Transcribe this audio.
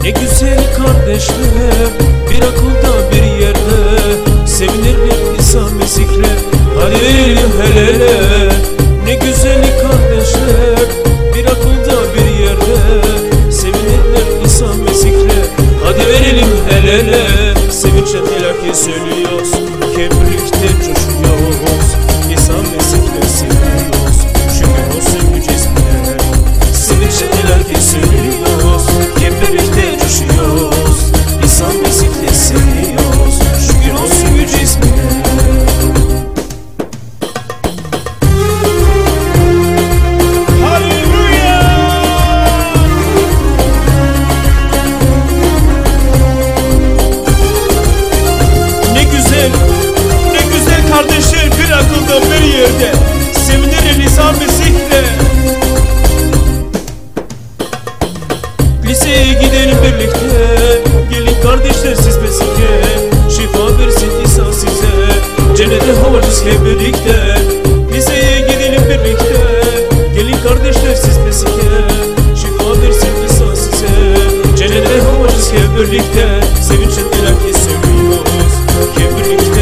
Ne güzel kardeşler, bir akılda bir yerde sevinirler İsa Mesih'le. Hadi verelim el ele. Ne güzel kardeşler, bir akılda bir yerde sevinirler İsa Mesih'le. Hadi verelim el ele. Sevinçle telakki söylüyoruz, hep birlikte coşuyoruz. İsa Mesih'le seviyoruz, şükür olsun yüce ismine. Sevinçle telakki söylüyoruz, hep birlikte coşuyoruz. İsa Mesih'le seviyoruz, şükür olsun yüce ismine. Kardeşler bir akılda bir yerde sevinir İsa Mesih'le. Liseye gidelim birlikte, gelin kardeşler siz Mesih'e. Şifa versin İsa size, cennete havacız hep birlikte. Liseye gidelim birlikte, gelin kardeşler siz Mesih'e. Şifa versin İsa size, cennete havacız hep birlikte. Sevinçle telakki söylüyoruz, hep birlikte.